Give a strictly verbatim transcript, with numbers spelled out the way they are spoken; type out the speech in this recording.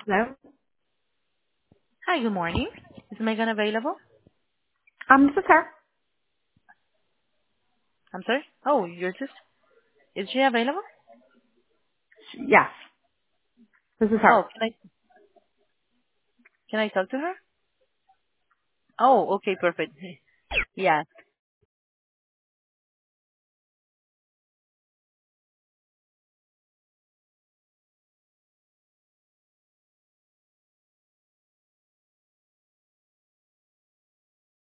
Hello? Hi, good morning. Is Megan available? Um, this is her. I'm sorry? Oh, you're just... Is she available? Yes, this is her. Oh, can I can I talk to her? Oh, okay, perfect. Yeah.